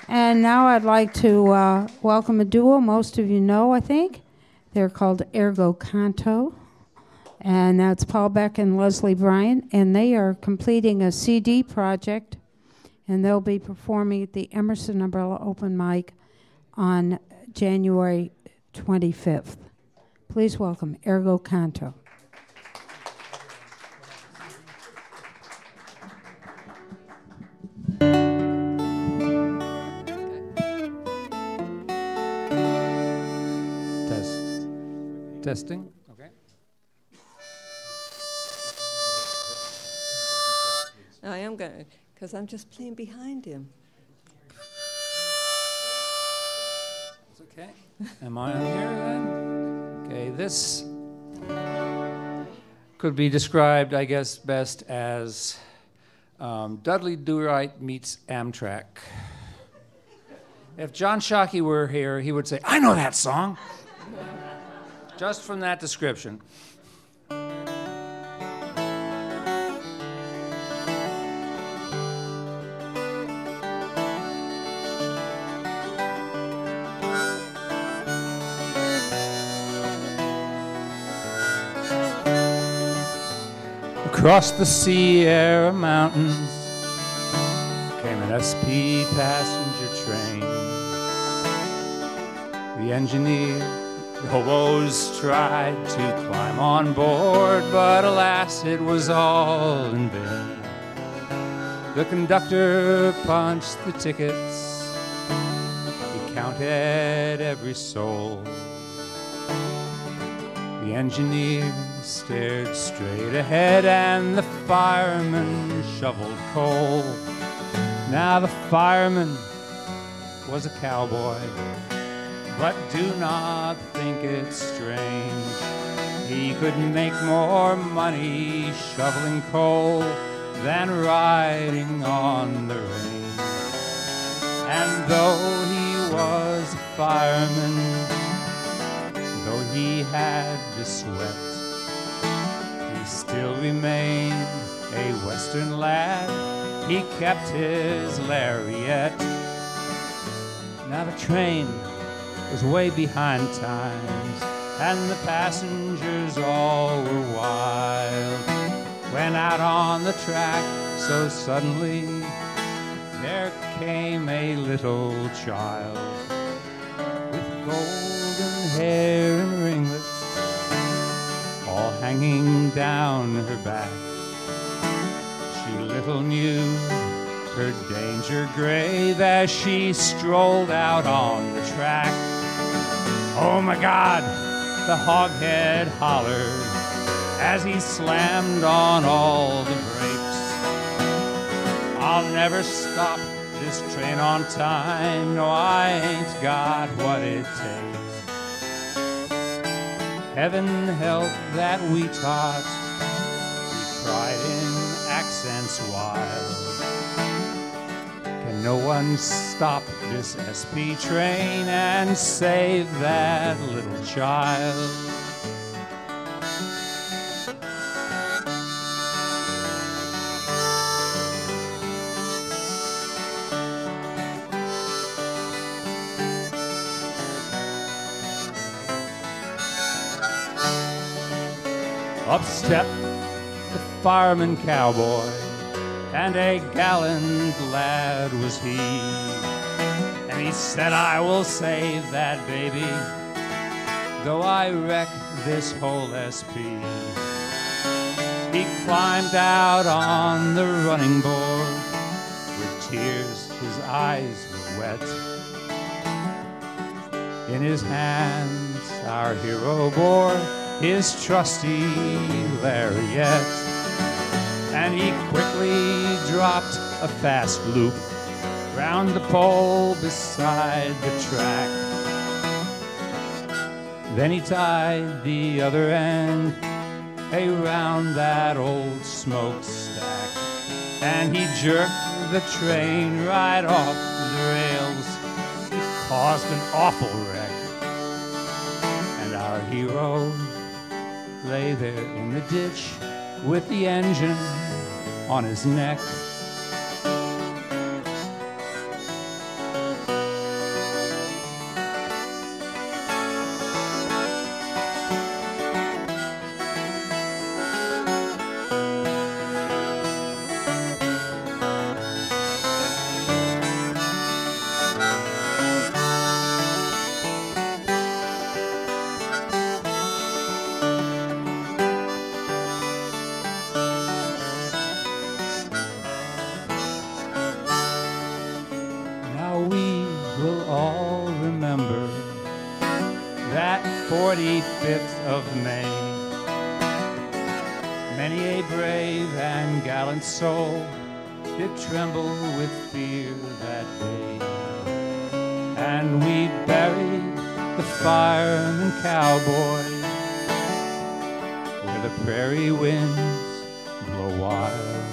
And now I'd like to welcome a duo most of you know, I think. They're called Ergo Canto, and that's Paul Beck and Leslie Bryant, and they are completing a CD project, and they'll be performing at the Emerson Umbrella Open Mic on January 25th. Please welcome Ergo Canto. Testing. Okay. I am going, because I'm just playing behind him. It's okay. Am I on here then? Okay, this could be described, I guess, best as Dudley Do-Right meets Amtrak. If John Shockey were here, he would say, "I know that song." Just from that description. Across the Sierra Mountains came an SP passenger train. The engineer, the hobos tried to climb on board, but alas, it was all in vain. The conductor punched the tickets, he counted every soul. The engineer stared straight ahead and the fireman shoveled coal. Now the fireman was a cowboy, but do not think it's strange. He could make more money shoveling coal than riding on the range. And though he was a fireman, though he had to sweat, he still remained a Western lad. He kept his lariat. Now the train was way behind times, and the passengers all were wild. When out on the track, so suddenly, there came a little child with golden hair and ringlets, all hanging down her back. She little knew her danger grave as she strolled out on the track. Oh my God, the hoghead hollered as he slammed on all the brakes. I'll never stop this train on time, no, I ain't got what it takes. Heaven help that we taught, we cried in accents wild. Can no one stop this SP train and save that little child? Up stepped the fireman cowboy, and a gallant lad was he. And he said, I will save that baby, though I wreck this whole SP. He climbed out on the running board. With tears, his eyes were wet. In his hands, our hero bore his trusty lariat, and he quickly dropped a fast loop round the pole beside the track. Then he tied the other end around that old smokestack, and he jerked the train right off the rails. He caused an awful wreck, and our hero lay there in the ditch with the engine on his neck. 25th of May. Many a brave and gallant soul did tremble with fear that day. And we buried the fireman cowboy where the prairie winds blow wild.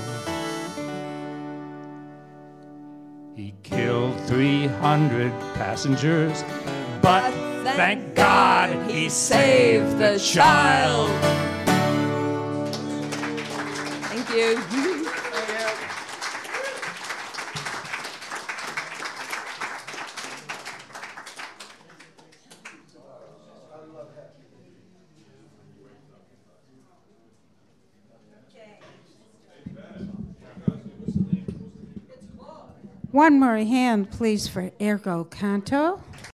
He killed 300 passengers, but thank God he saved the child. Thank you. One more hand, please, for Ergo Canto.